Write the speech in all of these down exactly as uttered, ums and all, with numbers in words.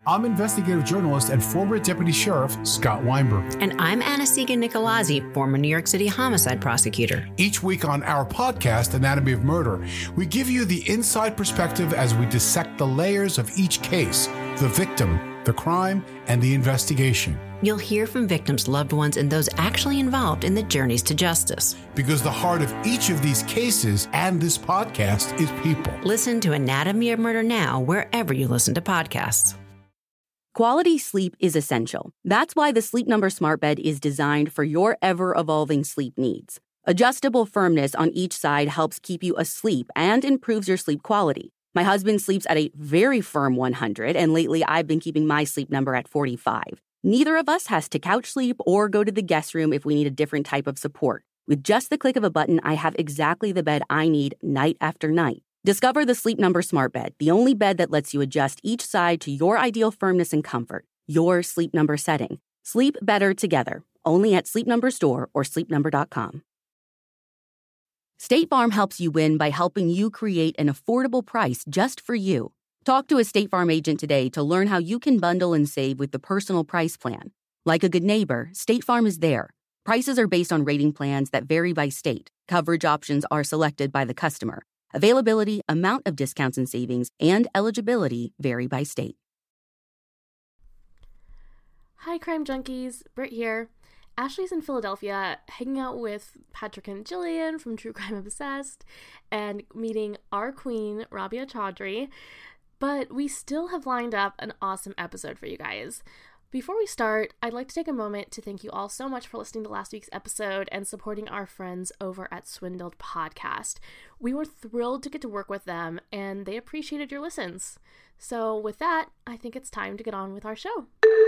I'm investigative journalist and former deputy sheriff Scott Weinberg. And I'm Anastasia Nicolazzi, former New York City homicide prosecutor. Each week on our podcast, Anatomy of Murder, we give you the inside perspective as we dissect the layers of each case, the victim, the crime, and the investigation. You'll hear from victims' loved ones and those actually involved in the journeys to justice. Because the heart of each of these cases and this podcast is people. Listen to Anatomy of Murder now wherever you listen to podcasts. Quality sleep is essential. That's why the Sleep Number Smart Bed is designed for your ever-evolving sleep needs. Adjustable firmness on each side helps keep you asleep and improves your sleep quality. My husband sleeps at a very firm one hundred, and lately I've been keeping my sleep number at forty-five. Neither of us has to couch sleep or go to the guest room if we need a different type of support. With just the click of a button, I have exactly the bed I need night after night. Discover the Sleep Number Smart Bed, the only bed that lets you adjust each side to your ideal firmness and comfort, your Sleep Number setting. Sleep better together, only at Sleep Number Store or sleep number dot com. State Farm helps you win by helping you create an affordable price just for you. Talk to a State Farm agent today to learn how you can bundle and save with the Personal Price Plan. Like a good neighbor, State Farm is there. Prices are based on rating plans that vary by state. Coverage options are selected by the customer. Availability, amount of discounts and savings, and eligibility vary by state. Hi, Crime Junkies. Britt here. Ashley's in Philadelphia hanging out with Patrick and Jillian from True Crime Obsessed and meeting our queen, Rabia Chaudhry. But we still have lined up an awesome episode for you guys. Before we start, I'd like to take a moment to thank you all so much for listening to last week's episode and supporting our friends over at Swindled Podcast. We were thrilled to get to work with them, and they appreciated your listens. So with that, I think it's time to get on with our show.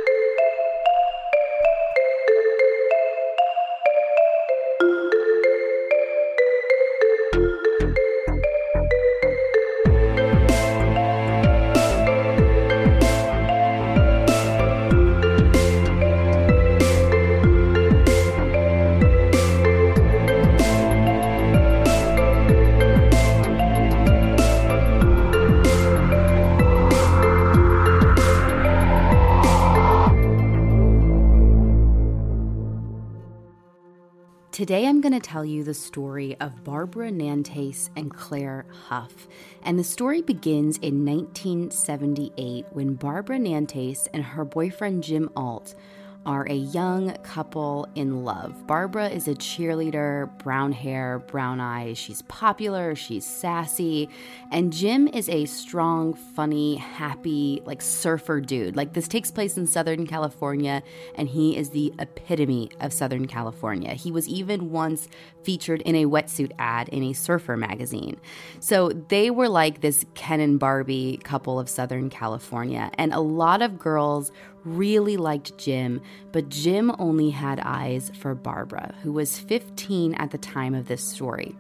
Today I'm going to tell you the story of Barbara Nantaise and Claire Huff. And the story begins in nineteen seventy-eight when Barbara Nantaise and her boyfriend Jim Alt are a young couple in love. Barbara is a cheerleader, brown hair, brown eyes. She's popular, she's sassy. And Jim is a strong, funny, happy, like surfer dude. Like this takes place in Southern California, and he is the epitome of Southern California. He was even once featured in a wetsuit ad in a surfer magazine. So they were like this Ken and Barbie couple of Southern California. And a lot of girls really liked Jim, but Jim only had eyes for Barbara, who was fifteen at the time of this story.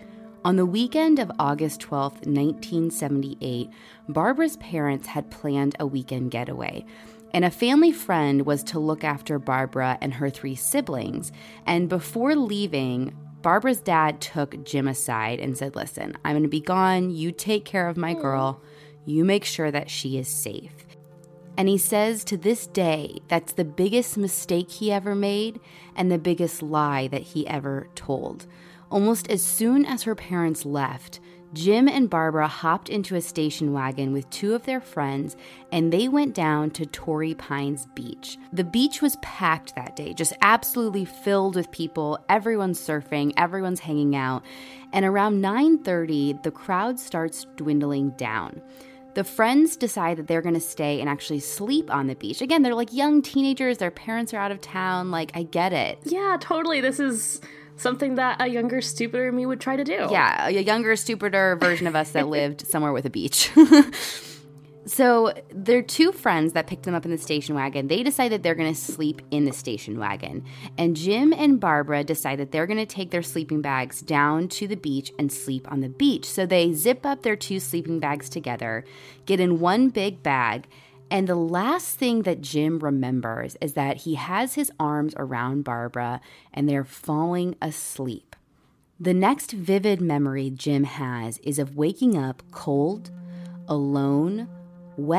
On the weekend of August twelfth, nineteen seventy-eight, Barbara's parents had planned a weekend getaway, and a family friend was to look after Barbara and her three siblings. And before leaving, Barbara's dad took Jim aside and said, "Listen, I'm going to be gone. You take care of my girl. You make sure that she is safe." And he says to this day, that's the biggest mistake he ever made and the biggest lie that he ever told. Almost as soon as her parents left, Jim and Barbara hopped into a station wagon with two of their friends, and they went down to Torrey Pines Beach. The beach was packed that day, just absolutely filled with people. Everyone's surfing, everyone's hanging out. And around nine thirty, the crowd starts dwindling down. The friends decide that they're going to stay and actually sleep on the beach. Again, they're like young teenagers. Their parents are out of town. Like, I get it. Yeah, totally. This is something that a younger, stupider me would try to do. Yeah, a younger, stupider version of us that lived somewhere with a beach. So their two friends that picked them up in the station wagon, they decide that they're going to sleep in the station wagon. And Jim and Barbara decide that they're going to take their sleeping bags down to the beach and sleep on the beach. So they zip up their two sleeping bags together, get in one big bag, and the last thing that Jim remembers is that he has his arms around Barbara and they're falling asleep. The next vivid memory Jim has is of waking up cold, alone, wet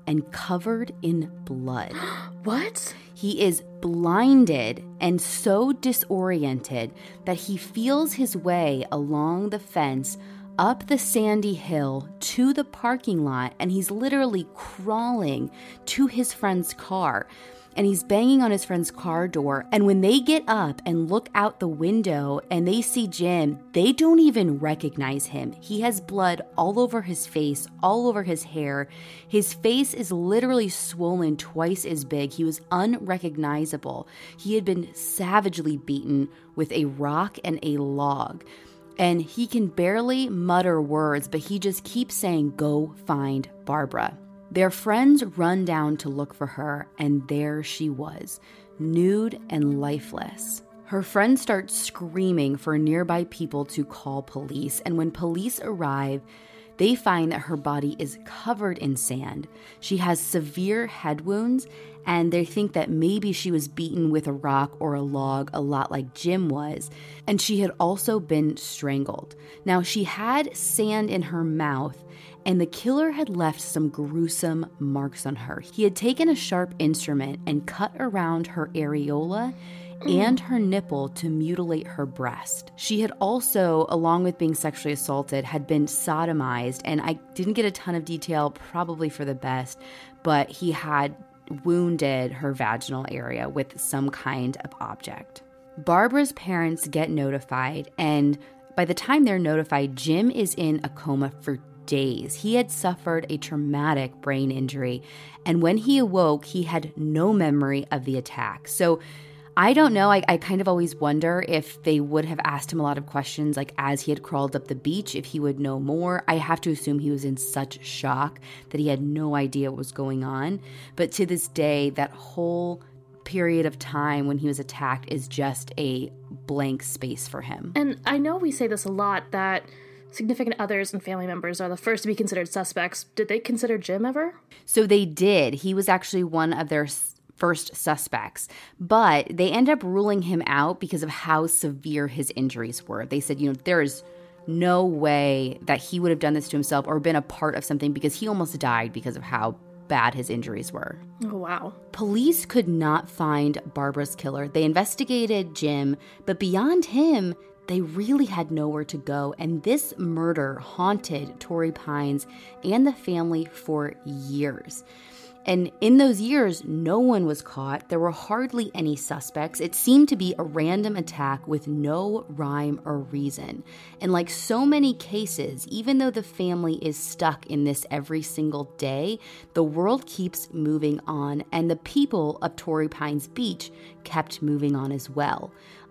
and covered in blood. What? He is blinded and so disoriented that he feels his way along the fence up the sandy hill to the parking lot, and he's literally crawling to his friend's car. And he's banging on his friend's car door. And when they get up and look out the window and they see Jim, they don't even recognize him. He has blood all over his face, all over his hair. His face is literally swollen twice as big. He was unrecognizable. He had been savagely beaten with a rock and a log. And he can barely mutter words, but he just keeps saying, "Go find Barbara." Their friends run down to look for her, and there she was, nude and lifeless. Her friends start screaming for nearby people to call police, and when police arrive, they find that her body is covered in sand. She has severe head wounds, and they think that maybe she was beaten with a rock or a log, a lot like Jim was, and she had also been strangled. Now, she had sand in her mouth, and the killer had left some gruesome marks on her. He had taken a sharp instrument and cut around her areola and her nipple to mutilate her breast. She had also, along with being sexually assaulted, had been sodomized, and I didn't get a ton of detail, probably for the best, but he had wounded her vaginal area with some kind of object. Barbara's parents get notified, and by the time they're notified, Jim is in a coma for days. He had suffered a traumatic brain injury, and when he awoke, he had no memory of the attack. So I don't know. I, I kind of always wonder if they would have asked him a lot of questions, like as he had crawled up the beach, if he would know more. I have to assume he was in such shock that he had no idea what was going on. But to this day, that whole period of time when he was attacked is just a blank space for him. And I know we say this a lot, that significant others and family members are the first to be considered suspects. Did they consider Jim ever? So they did. He was actually one of their first suspects, but they end up ruling him out because of how severe his injuries were. They said, you know, there is no way that he would have done this to himself or been a part of something, because he almost died because of how bad his injuries were. Oh, wow. Police could not find Barbara's killer. They investigated Jim, but beyond him, they really had nowhere to go, and this murder haunted Torrey Pines and the family for years. And in those years, no one was caught. There were hardly any suspects. It seemed to be a random attack with no rhyme or reason. And like so many cases, even though the family is stuck in this every single day, the world keeps moving on, and the people of Torrey Pines Beach kept moving on as well,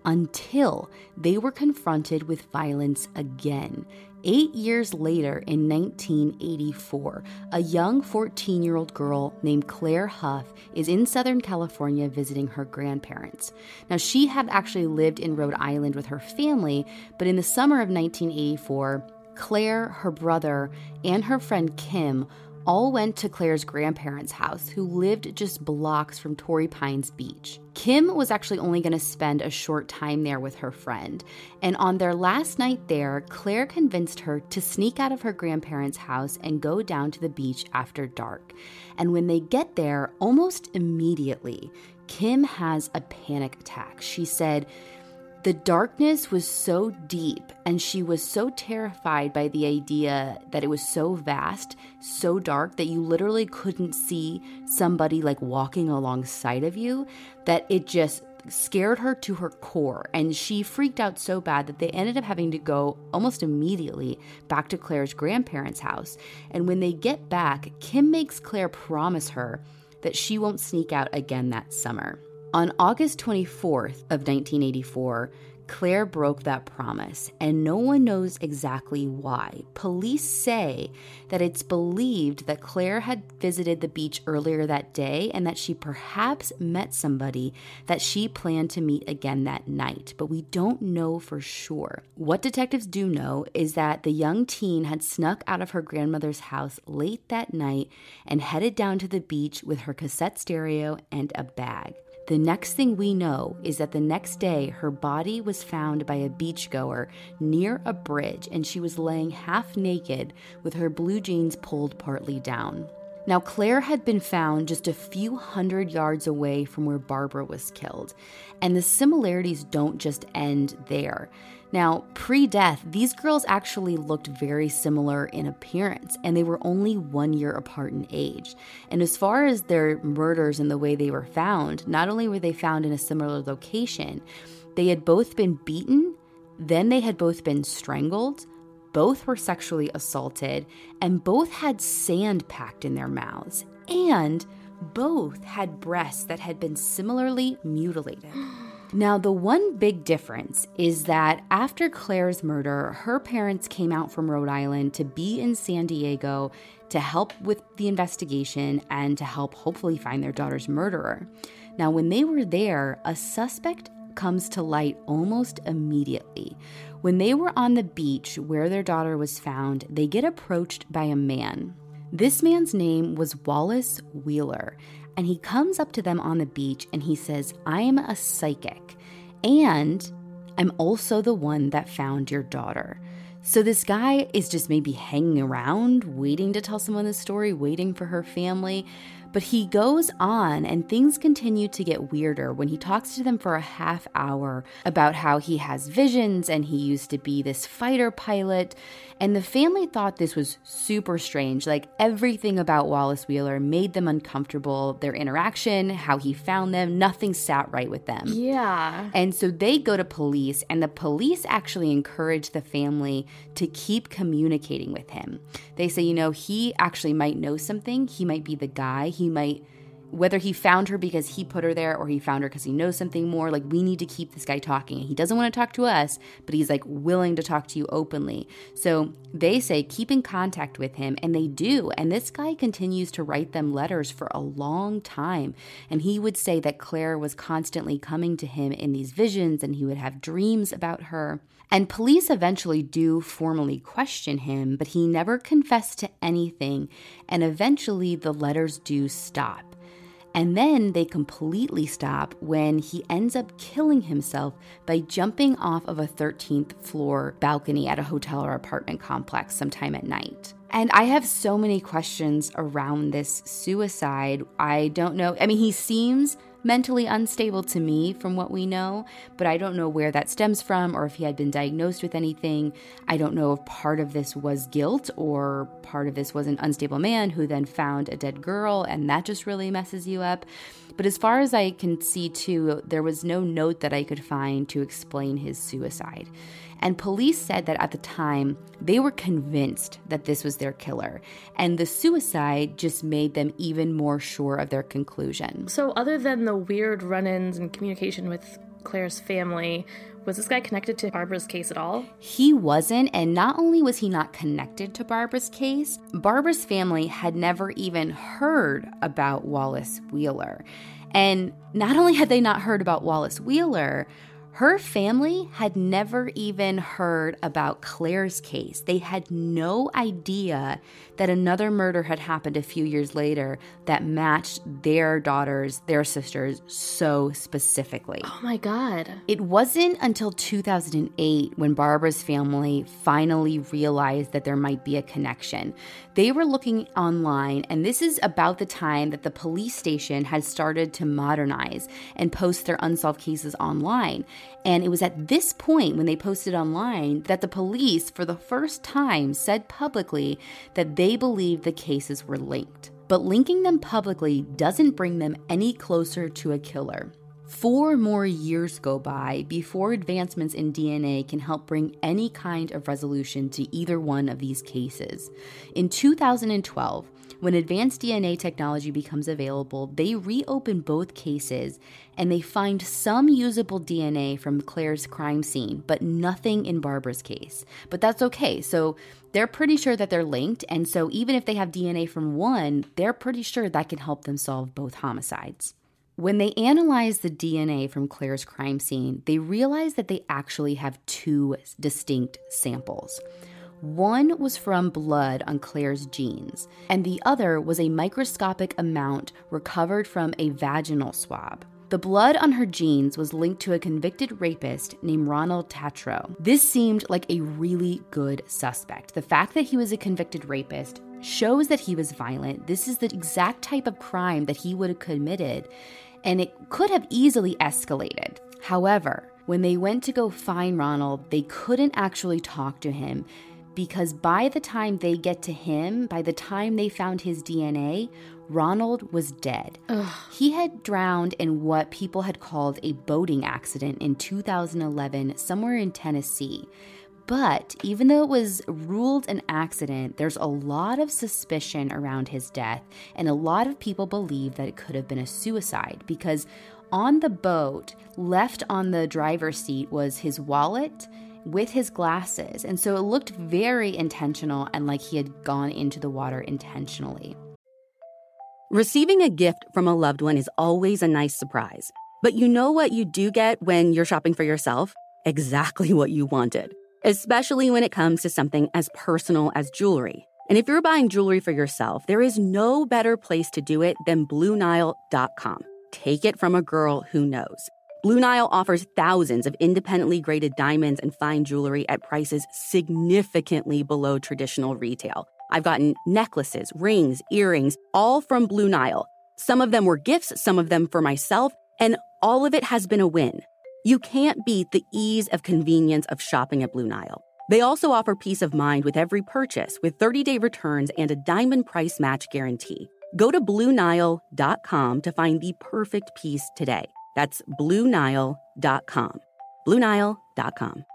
until they were confronted with violence again. Eight years later, in nineteen eighty-four, a young fourteen-year-old girl named Claire Huff is in Southern California visiting her grandparents. Now, she had actually lived in Rhode Island with her family, but in the summer of nineteen eighty-four, Claire, her brother, and her friend Kim all went to Claire's grandparents' house, who lived just blocks from Torrey Pines Beach. Kim was actually only going to spend a short time there with her friend, and on their last night there, Claire convinced her to sneak out of her grandparents' house and go down to the beach after dark. And when they get there, almost immediately, Kim has a panic attack. She said, the darkness was so deep, and she was so terrified by the idea that it was so vast, so dark, that you literally couldn't see somebody like walking alongside of you, that it just scared her to her core. And she freaked out so bad that they ended up having to go almost immediately back to Claire's grandparents' house. And when they get back, Kim makes Claire promise her that she won't sneak out again that summer. On August twenty-fourth of nineteen eighty-four, Claire broke that promise, and no one knows exactly why. Police say that it's believed that Claire had visited the beach earlier that day and that she perhaps met somebody that she planned to meet again that night, but we don't know for sure. What detectives do know is that the young teen had snuck out of her grandmother's house late that night and headed down to the beach with her cassette stereo and a bag. The next thing we know is that the next day, her body was found by a beachgoer near a bridge, and she was laying half naked with her blue jeans pulled partly down. Now, Claire had been found just a few hundred yards away from where Barbara was killed, and the similarities don't just end there. Now, pre-death, these girls actually looked very similar in appearance, and they were only one year apart in age. And as far as their murders and the way they were found, not only were they found in a similar location, they had both been beaten, then they had both been strangled, both were sexually assaulted, and both had sand packed in their mouths, and both had breasts that had been similarly mutilated. Now, the one big difference is that after Claire's murder, her parents came out from Rhode Island to be in San Diego to help with the investigation and to help hopefully find their daughter's murderer. Now, when they were there, a suspect comes to light almost immediately. When they were on the beach where their daughter was found, they get approached by a man. This man's name was Wallace Wheeler, and he comes up to them on the beach and he says, "I am a psychic, and I'm also the one that found your daughter." So this guy is just maybe hanging around, waiting to tell someone the story, waiting for her family. But he goes on, and things continue to get weirder when he talks to them for a half hour about how he has visions and he used to be this fighter pilot. And the family thought this was super strange. Like, everything about Wallace Wheeler made them uncomfortable. Their interaction, how he found them, nothing sat right with them. Yeah. And so they go to police, and the police actually encourage the family to keep communicating with him. They say, you know, he actually might know something. He might be the guy. He might, whether he found her because he put her there or he found her because he knows something more, like, we need to keep this guy talking. He doesn't want to talk to us, but he's like willing to talk to you openly. So they say keep in contact with him, and they do. And this guy continues to write them letters for a long time. And he would say that Claire was constantly coming to him in these visions, and he would have dreams about her. And police eventually do formally question him, but he never confessed to anything. And eventually the letters do stop. And then they completely stop when he ends up killing himself by jumping off of a thirteenth floor balcony at a hotel or apartment complex sometime at night. And I have so many questions around this suicide. I don't know. I mean, he seems mentally unstable to me from what we know, but I don't know where that stems from or if he had been diagnosed with anything. I don't know if part of this was guilt or part of this was an unstable man who then found a dead girl, and that just really messes you up. But as far as I can see too, there was no note that I could find to explain his suicide. And police said that at the time, they were convinced that this was their killer. And the suicide just made them even more sure of their conclusion. So other than the weird run-ins and communication with Claire's family, was this guy connected to Barbara's case at all? He wasn't, and not only was he not connected to Barbara's case, Barbara's family had never even heard about Wallace Wheeler. And not only had they not heard about Wallace Wheeler, her family had never even heard about Claire's case. They had no idea that another murder had happened a few years later that matched their daughters, their sisters, so specifically. Oh my God. It wasn't until two thousand eight when Barbara's family finally realized that there might be a connection. They were looking online, and this is about the time that the police station had started to modernize and post their unsolved cases online. And it was at this point when they posted online that the police, for the first time, said publicly that they believed the cases were linked. But linking them publicly doesn't bring them any closer to a killer. Four more years go by before advancements in D N A can help bring any kind of resolution to either one of these cases. In two thousand twelve, when advanced D N A technology becomes available, they reopen both cases and they find some usable D N A from Claire's crime scene, but nothing in Barbara's case. But that's okay. So they're pretty sure that they're linked. And so even if they have D N A from one, they're pretty sure that can help them solve both homicides. When they analyze the D N A from Claire's crime scene, they realize that they actually have two distinct samples. One was from blood on Claire's jeans, and the other was a microscopic amount recovered from a vaginal swab. The blood on her jeans was linked to a convicted rapist named Ronald Tatro. This seemed like a really good suspect. The fact that he was a convicted rapist shows that he was violent. This is the exact type of crime that he would have committed, and it could have easily escalated. However, when they went to go find Ronald, they couldn't actually talk to him because by the time they get to him, by the time they found his D N A, Ronald was dead. Ugh. He had drowned in what people had called a boating accident in two thousand eleven, somewhere in Tennessee. But even though it was ruled an accident, there's a lot of suspicion around his death, and a lot of people believe that it could have been a suicide because on the boat, left on the driver's seat was his wallet with his glasses. And so it looked very intentional and like he had gone into the water intentionally. Receiving a gift from a loved one is always a nice surprise. But you know what you do get when you're shopping for yourself? Exactly what you wanted, especially when it comes to something as personal as jewelry. And if you're buying jewelry for yourself, there is no better place to do it than Blue Nile dot com. Take it from a girl who knows. Blue Nile offers thousands of independently graded diamonds and fine jewelry at prices significantly below traditional retail. I've gotten necklaces, rings, earrings, all from Blue Nile. Some of them were gifts, some of them for myself, and all of it has been a win. You can't beat the ease of convenience of shopping at Blue Nile. They also offer peace of mind with every purchase with thirty-day returns and a diamond price match guarantee. Go to Blue Nile dot com to find the perfect piece today. That's Blue Nile dot com. Blue Nile dot com.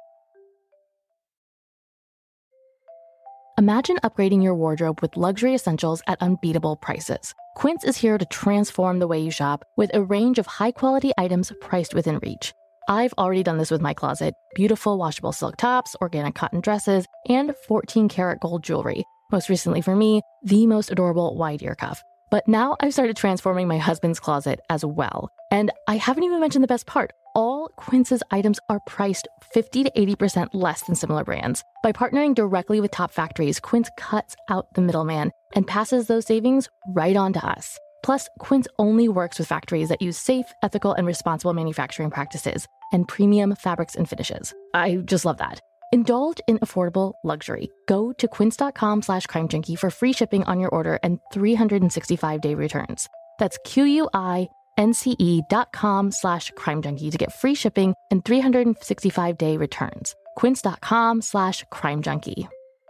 Imagine upgrading your wardrobe with luxury essentials at unbeatable prices. Quince is here to transform the way you shop with a range of high-quality items priced within reach. I've already done this with my closet. Beautiful washable silk tops, organic cotton dresses, and fourteen karat gold jewelry. Most recently for me, the most adorable wide ear cuff. But now I've started transforming my husband's closet as well. And I haven't even mentioned the best part. All Quince's items are priced fifty to eighty percent less than similar brands. By partnering directly with top factories, Quince cuts out the middleman and passes those savings right on to us. Plus, Quince only works with factories that use safe, ethical, and responsible manufacturing practices and premium fabrics and finishes. I just love that. Indulge in affordable luxury. Go to quince.com slash crime junkie for free shipping on your order and three hundred sixty-five day returns. That's Q-U-I-N-C-E dot com slash crime junkie to get free shipping and three hundred sixty-five day returns. Quince.com slash crime junkie.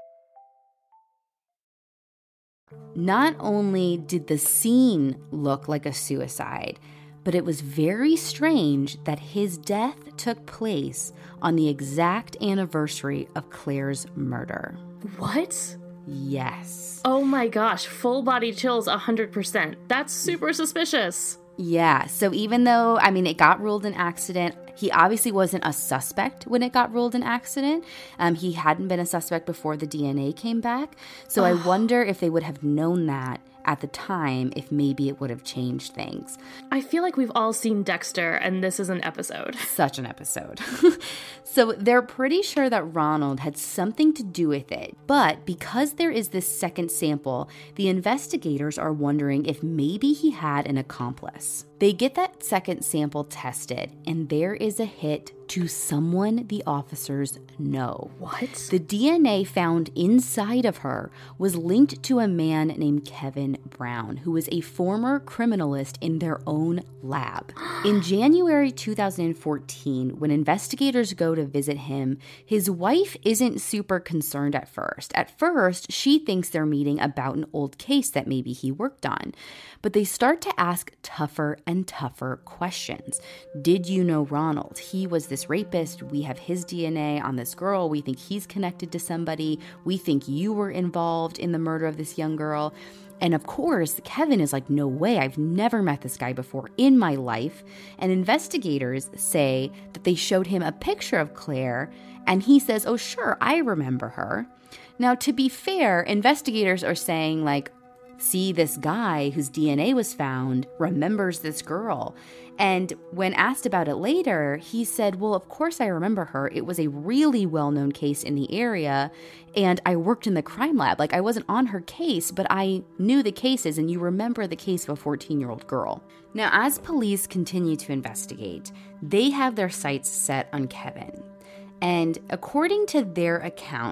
Not only did the scene look like a suicide, but it was very strange that his death took place on the exact anniversary of Claire's murder. What? Yes. Oh my gosh, full body chills one hundred percent. That's super suspicious. Yeah, so even though, I mean, it got ruled an accident, he obviously wasn't a suspect when it got ruled an accident. Um, he hadn't been a suspect before the D N A came back. So I wonder if they would have known that at the time, if maybe it would have changed things. I feel like we've all seen Dexter, and this is an episode. Such an episode. So they're pretty sure that Ronald had something to do with it. But because there is this second sample, the investigators are wondering if maybe he had an accomplice. They get that second sample tested, and there is a hit to someone the officers know. What? The D N A found inside of her was linked to a man named Kevin Brown, who was a former criminalist in their own lab. In January two thousand fourteen, when investigators go to visit him, his wife isn't super concerned at first. At first, she thinks they're meeting about an old case that maybe he worked on. But they start to ask tougher and tougher questions. Did you know Ronald? He was this rapist. We have his D N A on this girl. We think he's connected to somebody. We think you were involved in the murder of this young girl. And of course, Kevin is like, no way, I've never met this guy before in my life. And investigators say that they showed him a picture of Claire, and he says, oh, sure, I remember her. Now, to be fair, investigators are saying, like, see, this guy whose D N A was found remembers this girl. And when asked about it later, he said, well, of course I remember her. It was a really well-known case in the area, and I worked in the crime lab. Like, I wasn't on her case, but I knew the cases, and you remember the case of a fourteen-year-old girl. Now, as police continue to investigate, they have their sights set on Kevin. And according to their account,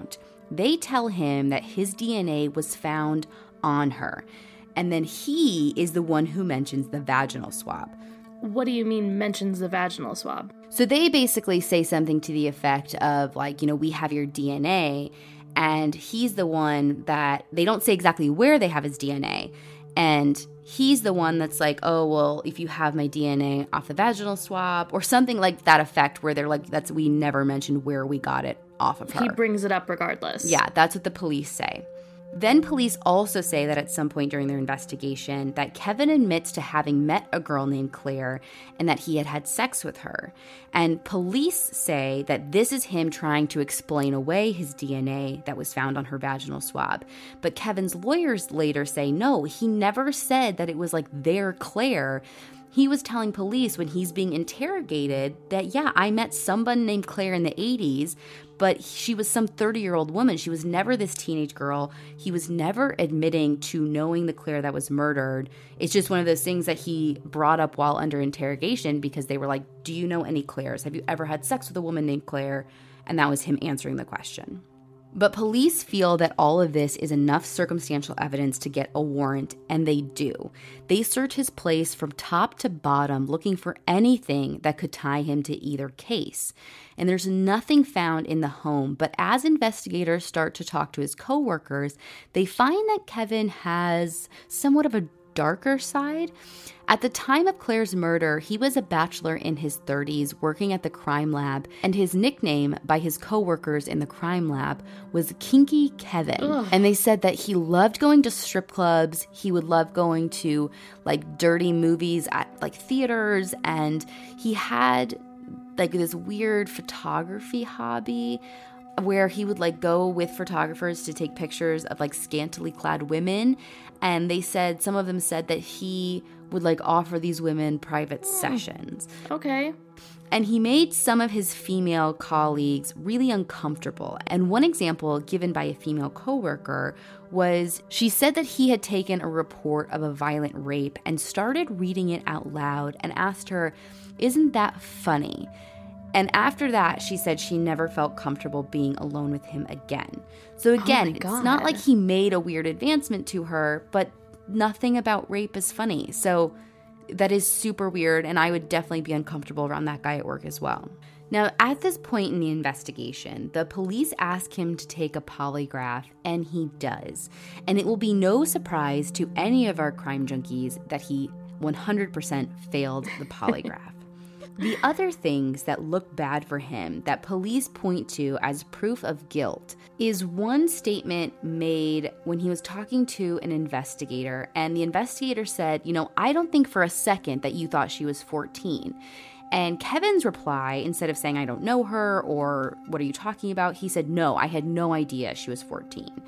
they tell him that his D N A was found on her. And then he is the one who mentions the vaginal swab. What do you mean mentions the vaginal swab? So they basically say something to the effect of like, you know, we have your D N A, and he's the one that, they don't say exactly where they have his D N A. And he's the one that's like, oh, well, if you have my D N A off the vaginal swab or something like that effect, where they're like, that's, we never mentioned where we got it off of her. He brings it up regardless. Yeah, that's what the police say. Then police also say that at some point during their investigation that Kevin admits to having met a girl named Claire and that he had had sex with her. And police say that this is him trying to explain away his D N A that was found on her vaginal swab. But Kevin's lawyers later say, no, he never said that it was like their Claire. He was telling police when he's being interrogated that, yeah, I met someone named Claire in the eighties, but she was some thirty-year-old woman. She was never this teenage girl. He was never admitting to knowing the Claire that was murdered. It's just one of those things that he brought up while under interrogation because they were like, do you know any Claires? Have you ever had sex with a woman named Claire? And that was him answering the question. But police feel that all of this is enough circumstantial evidence to get a warrant, and they do. They search his place from top to bottom, looking for anything that could tie him to either case. And there's nothing found in the home, but as investigators start to talk to his coworkers, they find that Kevin has somewhat of a darker side. At the time of Claire's murder, he was a bachelor in his thirties working at the crime lab, and his nickname by his coworkers in the crime lab was Kinky Kevin. Ugh. And they said that he loved going to strip clubs, he would love going to like dirty movies at like theaters, and he had like this weird photography hobby where he would like go with photographers to take pictures of like scantily clad women. And they said, some of them said that he would like offer these women private sessions. Okay. And he made some of his female colleagues really uncomfortable. And one example given by a female coworker was she said that he had taken a report of a violent rape and started reading it out loud and asked her, "Isn't that funny?" And after that, she said she never felt comfortable being alone with him again. So again, oh it's not like he made a weird advancement to her, but nothing about rape is funny. So that is super weird, and I would definitely be uncomfortable around that guy at work as well. Now, at this point in the investigation, the police ask him to take a polygraph, and he does. And it will be no surprise to any of our crime junkies that he one hundred percent failed the polygraph. The other things that look bad for him that police point to as proof of guilt is one statement made when he was talking to an investigator, and the investigator said, you know, I don't think for a second that you thought she was fourteen. And Kevin's reply, instead of saying, I don't know her, or what are you talking about? He said, no, I had no idea she was fourteen.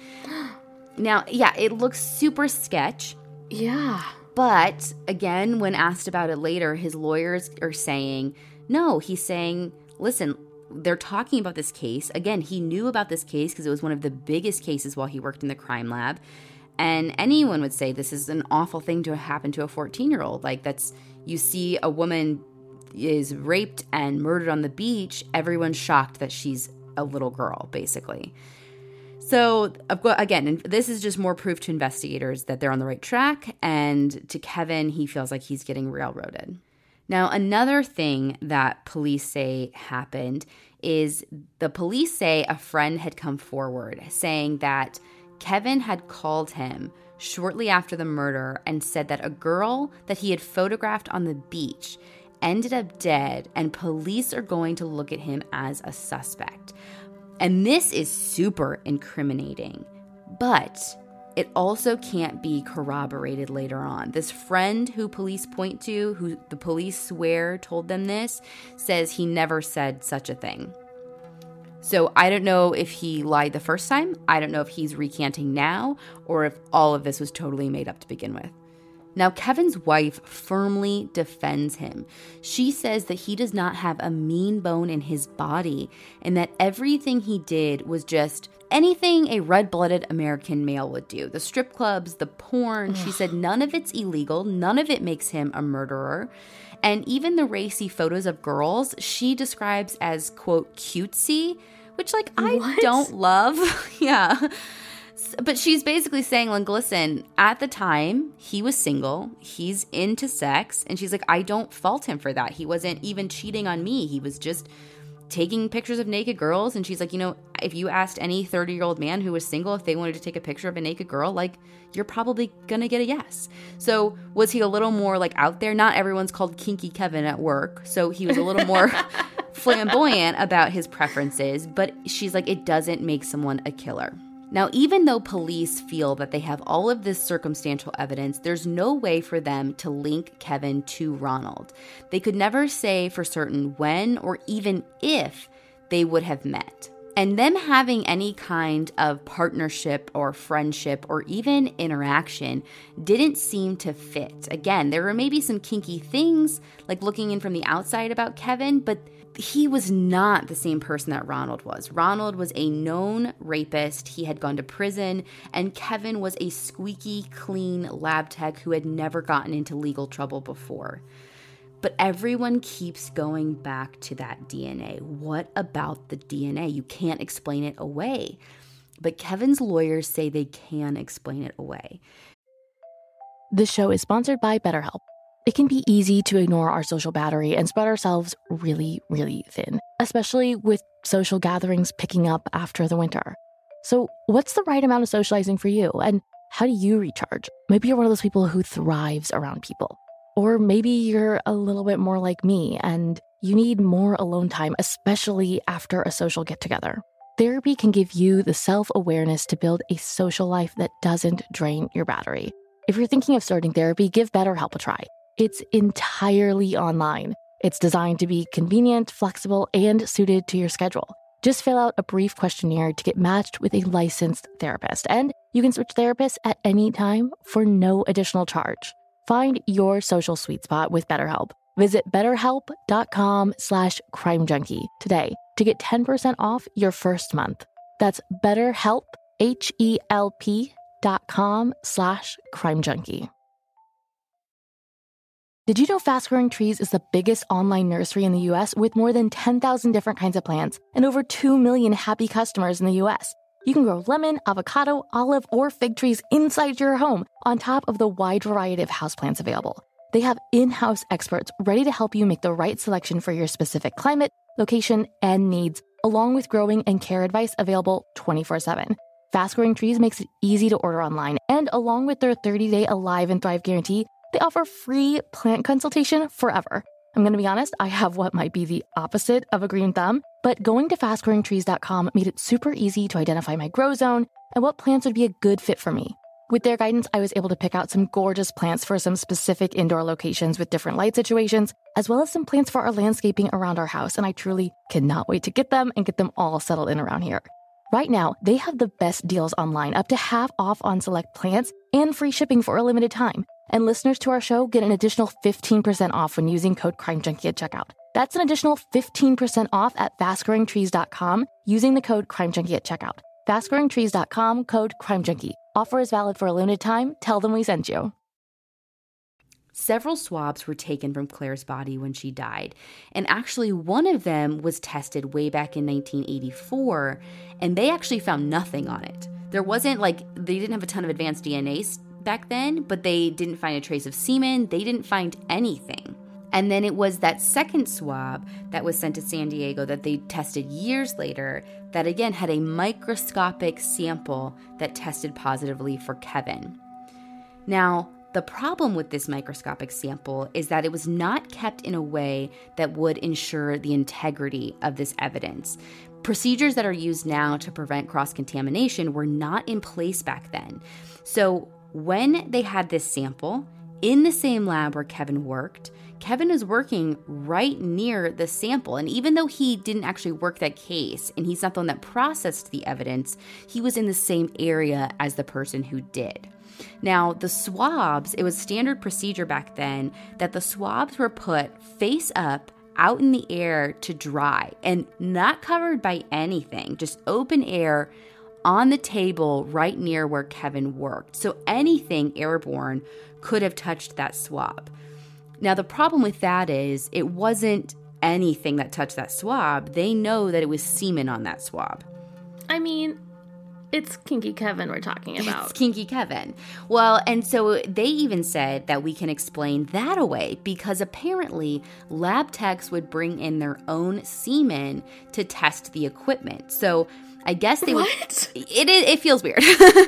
Now, yeah, it looks super sketch. Yeah. But again, when asked about it later, his lawyers are saying, no, he's saying, listen, they're talking about this case. Again, he knew about this case because it was one of the biggest cases while he worked in the crime lab. And anyone would say this is an awful thing to happen to a fourteen-year-old. Like, that's, you see a woman is raped and murdered on the beach, everyone's shocked that she's a little girl, basically. So, again, this is just more proof to investigators that they're on the right track, and to Kevin, he feels like he's getting railroaded. Now, another thing that police say happened is the police say a friend had come forward saying that Kevin had called him shortly after the murder and said that a girl that he had photographed on the beach ended up dead, and police are going to look at him as a suspect. And this is super incriminating, but it also can't be corroborated later on. This friend who police point to, who the police swear told them this, says he never said such a thing. So I don't know if he lied the first time. I don't know if he's recanting now, or if all of this was totally made up to begin with. Now, Kevin's wife firmly defends him. She says that he does not have a mean bone in his body and that everything he did was just anything a red-blooded American male would do. The strip clubs, the porn, she said none of it's illegal. None of it makes him a murderer. And even the racy photos of girls, she describes as, quote, cutesy, which, like, I What? don't love. Yeah. But she's basically saying, like, listen, at the time, he was single, he's into sex, and she's like, I don't fault him for that. He wasn't even cheating on me. He was just taking pictures of naked girls. And she's like, you know, if you asked any thirty-year-old man who was single if they wanted to take a picture of a naked girl, like, you're probably gonna get a yes. So was he a little more, like, out there? Not everyone's called Kinky Kevin at work. So he was a little more flamboyant about his preferences. But she's like, it doesn't make someone a killer. Now, even though police feel that they have all of this circumstantial evidence, there's no way for them to link Kevin to Ronald. They could never say for certain when or even if they would have met. And them having any kind of partnership or friendship or even interaction didn't seem to fit. Again, there were maybe some kinky things, like looking in from the outside about Kevin, but he was not the same person that Ronald was. Ronald was a known rapist. He had gone to prison, and Kevin was a squeaky clean lab tech who had never gotten into legal trouble before. But everyone keeps going back to that D N A. What about the D N A? You can't explain it away. But Kevin's lawyers say they can explain it away. This show is sponsored by BetterHelp. It can be easy to ignore our social battery and spread ourselves really, really thin, especially with social gatherings picking up after the winter. So what's the right amount of socializing for you? And how do you recharge? Maybe you're one of those people who thrives around people. Or maybe you're a little bit more like me and you need more alone time, especially after a social get-together. Therapy can give you the self-awareness to build a social life that doesn't drain your battery. If you're thinking of starting therapy, give BetterHelp a try. It's entirely online. It's designed to be convenient, flexible, and suited to your schedule. Just fill out a brief questionnaire to get matched with a licensed therapist, and you can switch therapists at any time for no additional charge. Find your social sweet spot with BetterHelp. Visit betterhelp.com slash crime junkie today to get ten percent off your first month. That's betterhelp, H-E-L-P dot com slash crime junkie. Did you know Fast Growing Trees is the biggest online nursery in the U S with more than ten thousand different kinds of plants and over two million happy customers in the U S? You can grow lemon, avocado, olive, or fig trees inside your home on top of the wide variety of houseplants available. They have in-house experts ready to help you make the right selection for your specific climate, location, and needs, along with growing and care advice available twenty-four seven. Fast Growing Trees makes it easy to order online, and along with their thirty-day Alive and Thrive guarantee, they offer free plant consultation forever. I'm going to be honest, I have what might be the opposite of a green thumb, but going to fast growing trees dot com made it super easy to identify my grow zone and what plants would be a good fit for me. With their guidance, I was able to pick out some gorgeous plants for some specific indoor locations with different light situations, as well as some plants for our landscaping around our house, and I truly cannot wait to get them and get them all settled in around here. Right now, they have the best deals online, up to half off on select plants and free shipping for a limited time. And listeners to our show get an additional fifteen percent off when using code CrimeJunkie at checkout. That's an additional fifteen percent off at fast growing trees dot com using the code CrimeJunkie at checkout. fast growing trees dot com, code CrimeJunkie. Offer is valid for a limited time. Tell them we sent you. Several swabs were taken from Claire's body when she died, and actually one of them was tested way back in nineteen eighty-four, and they actually found nothing on it. There wasn't, like, they didn't have a ton of advanced D N A back then, but they didn't find a trace of semen. They didn't find anything. And then it was that second swab that was sent to San Diego that they tested years later that again had a microscopic sample that tested positively for Kevin. Now, the problem with this microscopic sample is that it was not kept in a way that would ensure the integrity of this evidence. Procedures that are used now to prevent cross-contamination were not in place back then. So when they had this sample in the same lab where Kevin worked, Kevin was working right near the sample. And even though he didn't actually work that case and he's not the one that processed the evidence, he was in the same area as the person who did. Now, the swabs, it was standard procedure back then that the swabs were put face up out in the air to dry and not covered by anything, just open air on the table right near where Kevin worked. So anything airborne could have touched that swab. Now, the problem with that is it wasn't anything that touched that swab, they know that it was semen on that swab. I mean, it's Kinky Kevin we're talking about. It's Kinky Kevin. Well, and so they even said that we can explain that away because apparently lab techs would bring in their own semen to test the equipment. So I guess they what? would. It it, it feels weird,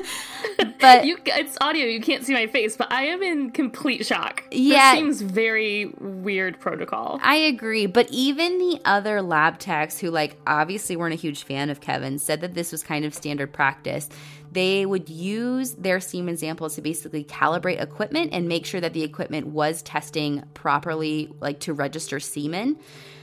but you, it's audio. You can't see my face, but I am in complete shock. Yeah, this seems very weird protocol. I agree, but even the other lab techs who, like, obviously weren't a huge fan of Kevin, said that this was kind of standard practice. They would use their semen samples to basically calibrate equipment and make sure that the equipment was testing properly, like to register semen.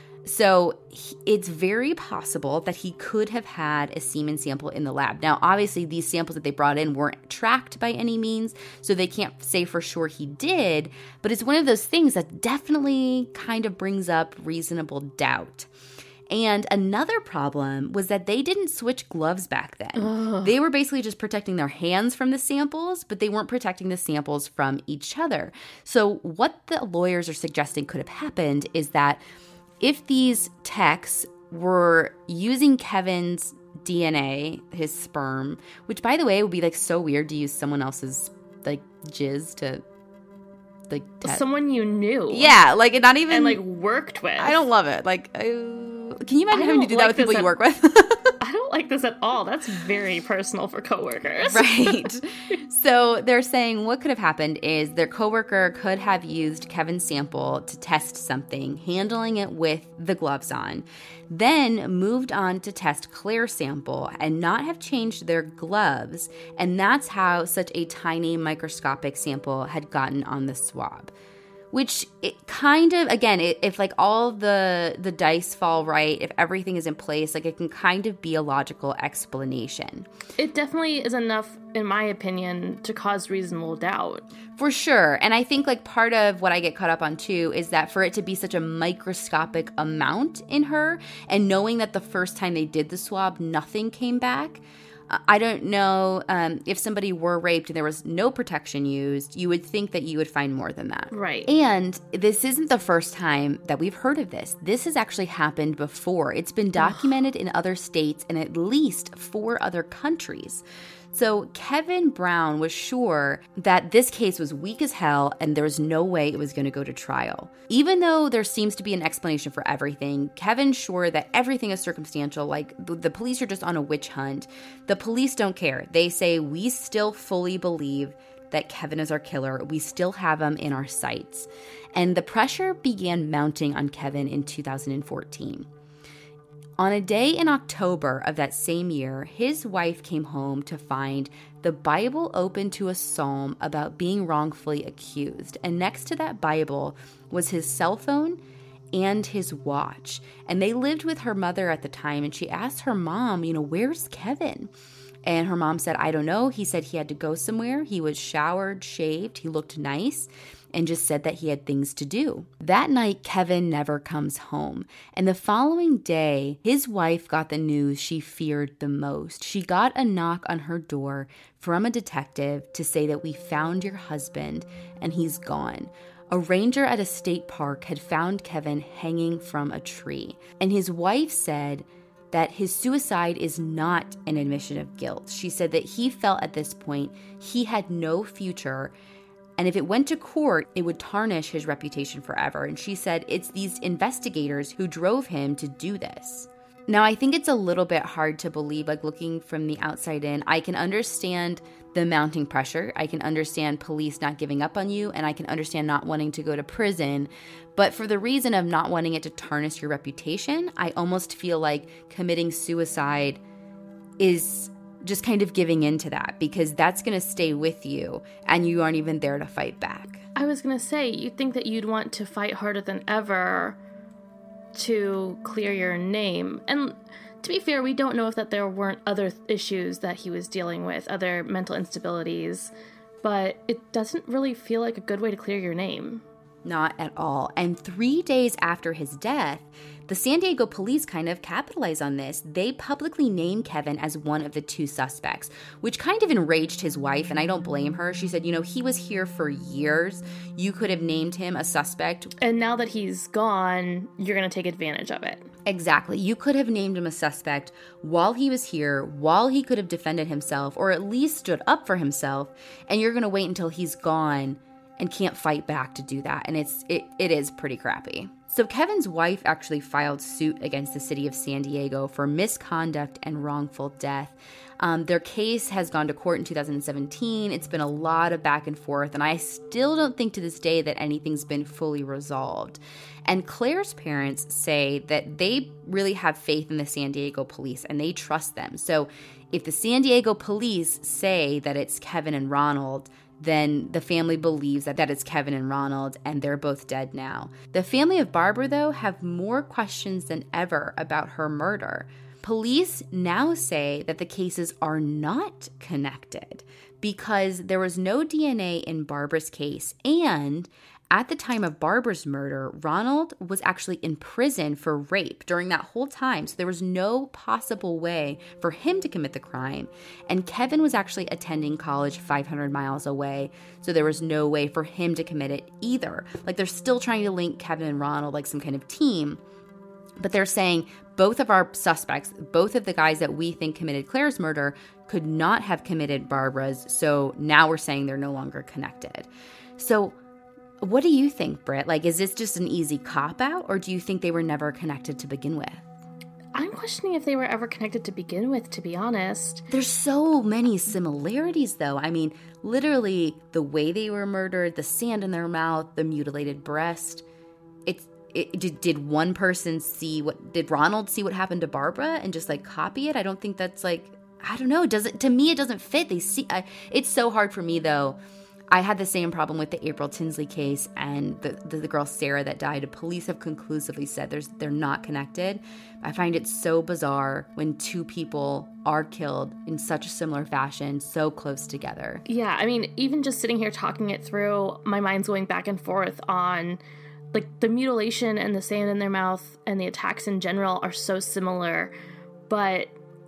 So it's very possible that he could have had a semen sample in the lab. Now, obviously, these samples that they brought in weren't tracked by any means, so they can't say for sure he did, but it's one of those things that definitely kind of brings up reasonable doubt. And another problem was that they didn't switch gloves back then. Ugh. They were basically just protecting their hands from the samples, but they weren't protecting the samples from each other. So what the lawyers are suggesting could have happened is that if these techs were using Kevin's D N A, his sperm, which, by the way, would be, like, so weird to use someone else's, like, jizz to, like... Te- Someone you knew. Yeah, like, not even... And, like, worked with. I don't love it. Like, I, can you imagine having to do like that with people at, you work with? I don't like this at all. That's very personal for coworkers. Right. So they're saying what could have happened is their coworker could have used Kevin's sample to test something, handling it with the gloves on, then moved on to test Claire's sample and not have changed their gloves. And that's how such a tiny microscopic sample had gotten on the swab. Which it kind of, again, it, if like all the the dice fall right, if everything is in place, like it can kind of be a logical explanation. It definitely is enough, in my opinion, to cause reasonable doubt. For sure. And I think like part of what I get caught up on too is that for it to be such a microscopic amount in her and knowing that the first time they did the swab, nothing came back. I don't know um, if somebody were raped and there was no protection used, you would think that you would find more than that. Right. And this isn't the first time that we've heard of this. This has actually happened before. It's been documented in other states and at least four other countries. So Kevin Brown was sure that this case was weak as hell and there was no way it was going to go to trial. Even though there seems to be an explanation for everything, Kevin's sure that everything is circumstantial, like the, the police are just on a witch hunt. The police don't care. They say, we still fully believe that Kevin is our killer. We still have him in our sights. And the pressure began mounting on Kevin in two thousand fourteen. On a day in October of that same year, his wife came home to find the Bible open to a psalm about being wrongfully accused. And next to that Bible was his cell phone and his watch. And they lived with her mother at the time, and she asked her mom, you know, where's Kevin? And her mom said, I don't know. He said he had to go somewhere. He was showered, shaved, he looked nice, and just said that he had things to do. That night, Kevin never comes home. And the following day, his wife got the news she feared the most. She got a knock on her door from a detective to say that we found your husband and he's gone. A ranger at a state park had found Kevin hanging from a tree. And his wife said that his suicide is not an admission of guilt. She said that he felt at this point he had no future, and if it went to court, it would tarnish his reputation forever. And she said it's these investigators who drove him to do this. Now, I think it's a little bit hard to believe, like looking from the outside in. I can understand the mounting pressure. I can understand police not giving up on you, and I can understand not wanting to go to prison. But for the reason of not wanting it to tarnish your reputation, I almost feel like committing suicide is just kind of giving into that, because that's going to stay with you and you aren't even there to fight back. I was going to say, you'd think that you'd want to fight harder than ever to clear your name. And to be fair, we don't know if that there weren't other th- issues that he was dealing with, other mental instabilities, but it doesn't really feel like a good way to clear your name. Not at all. And three days after his death, the San Diego police kind of capitalize on this. They publicly name Kevin as one of the two suspects, which kind of enraged his wife, and I don't blame her. She said, you know, he was here for years. You could have named him a suspect. And now that he's gone, you're going to take advantage of it. Exactly. You could have named him a suspect while he was here, while he could have defended himself, or at least stood up for himself, and you're going to wait until he's gone and can't fight back to do that. And it's it it is pretty crappy. So Kevin's wife actually filed suit against the city of San Diego for misconduct and wrongful death. Um, their case has gone to court in two thousand seventeen. It's been a lot of back and forth, and I still don't think to this day that anything's been fully resolved. And Claire's parents say that they really have faith in the San Diego police, and they trust them. So if the San Diego police say that it's Kevin and Ronald, then the family believes that, that it's Kevin and Ronald, and they're both dead now. The family of Barbara, though, have more questions than ever about her murder. Police now say that the cases are not connected because there was no D N A in Barbara's case, and at the time of Barbara's murder, Ronald was actually in prison for rape during that whole time, so there was no possible way for him to commit the crime. And Kevin was actually attending college five hundred miles away, so there was no way for him to commit it either. Like, they're still trying to link Kevin and Ronald like some kind of team, but they're saying both of our suspects, both of the guys that we think committed Claire's murder, could not have committed Barbara's, so now we're saying they're no longer connected. So what do you think, Britt? Like, is this just an easy cop-out, or do you think they were never connected to begin with? I'm questioning if they were ever connected to begin with, to be honest. There's so many similarities, though. I mean, literally, the way they were murdered, the sand in their mouth, the mutilated breast. It's it, did, did one person see what, did Ronald see what happened to Barbara and just, like, copy it? I don't think that's, like, I don't know. Does it, to me, it doesn't fit. They see, I, it's so hard for me, though. I had the same problem with the April Tinsley case and the, the, the girl Sarah that died. Police have conclusively said there's, they're not connected. I find it so bizarre when two people are killed in such a similar fashion, so close together. Yeah, I mean, even just sitting here talking it through, my mind's going back and forth on, like, the mutilation and the sand in their mouth and the attacks in general are so similar. But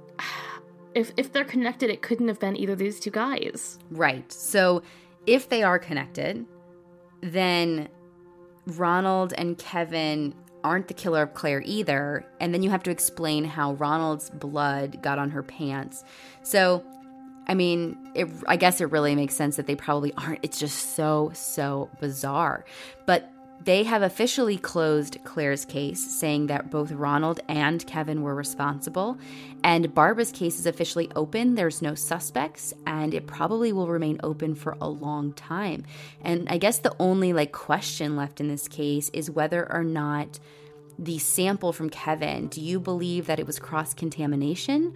if if they're connected, it couldn't have been either of these two guys. Right. So if they are connected, then Ronald and Kevin aren't the killer of Claire either. And then you have to explain how Ronald's blood got on her pants. So, I mean, it, I guess it really makes sense that they probably aren't. It's just so, so bizarre. But they have officially closed Claire's case, saying that both Ronald and Kevin were responsible. And Barbara's case is officially open. There's no suspects, and it probably will remain open for a long time. And I guess the only like question left in this case is whether or not the sample from Kevin, do you believe that it was cross-contamination,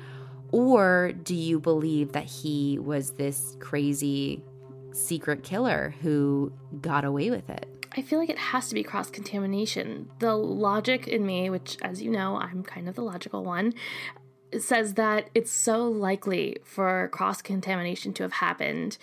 or do you believe that he was this crazy secret killer who got away with it? I feel like it has to be cross-contamination. The logic in me, which, as you know, I'm kind of the logical one, says that it's so likely for cross-contamination to have happened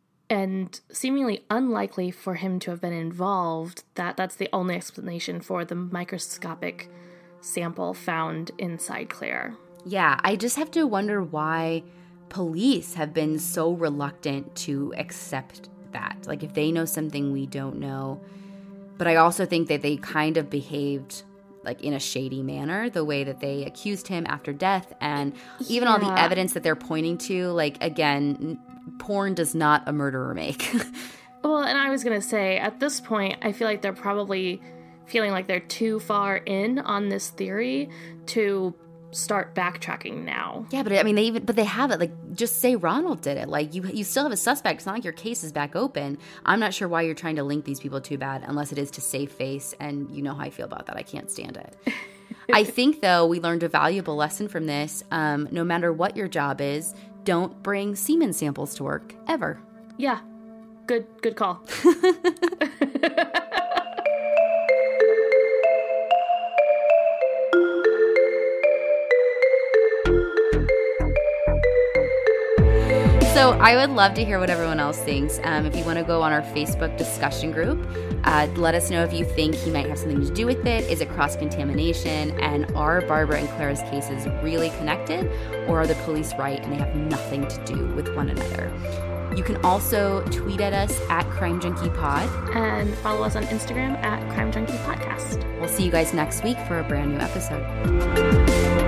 and seemingly unlikely for him to have been involved, that that's the only explanation for the microscopic sample found inside Claire. Yeah, I just have to wonder why police have been so reluctant to accept that. Like, if they know something we don't know. But I also think that they kind of behaved like in a shady manner, the way that they accused him after death, and even yeah. all the evidence that they're pointing to. Like, again, porn does not a murderer make. Well, and I was going to say, at this point, I feel like they're probably feeling like they're too far in on this theory to start backtracking now. Yeah, but I mean, they even, but they have it. Like, just say Ronald did it. Like, you you still have a suspect. It's not like your case is back open. I'm not sure why you're trying to link these people too bad, unless it is to save face, and you know how I feel about that. I can't stand it. I think, though, we learned a valuable lesson from this. Um, no matter what your job is, don't bring semen samples to work, ever. Yeah. Good, good call. Also, I would love to hear what everyone else thinks. Um, if you want to go on our Facebook discussion group, uh, let us know if you think he might have something to do with it. Is it cross-contamination? And are Barbara and Claire's cases really connected? Or are the police right and they have nothing to do with one another? You can also tweet at us at Crime Junkie Pod. And follow us on Instagram at Crime Junkie Podcast. We'll see you guys next week for a brand new episode.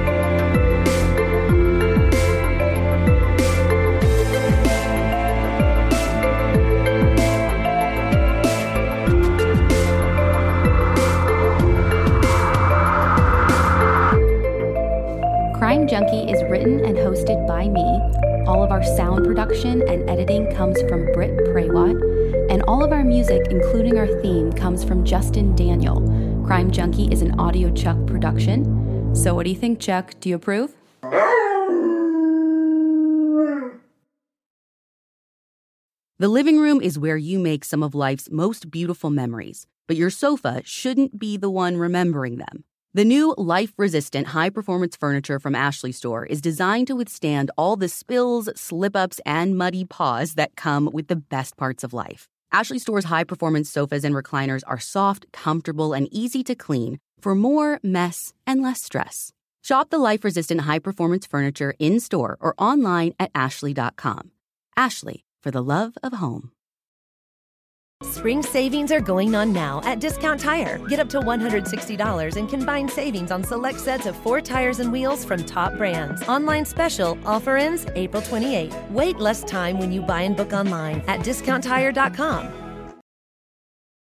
Crime Junkie is written and hosted by me. All of our sound production and editing comes from Britt Praywat, and all of our music, including our theme, comes from Justin Daniel. Crime Junkie is an Audio Chuck production. So what do you think, Chuck? Do you approve? The living room is where you make some of life's most beautiful memories, but your sofa shouldn't be the one remembering them. The new life-resistant high-performance furniture from Ashley Store is designed to withstand all the spills, slip-ups, and muddy paws that come with the best parts of life. Ashley Store's high-performance sofas and recliners are soft, comfortable, and easy to clean for more mess and less stress. Shop the life-resistant high-performance furniture in-store or online at ashley dot com. Ashley, for the love of home. Spring savings are going on now at Discount Tire. Get up to one hundred sixty dollars in combined savings on select sets of four tires and wheels from top brands. Online special offer ends April twenty-eighth. Wait less time when you buy and book online at discount tire dot com.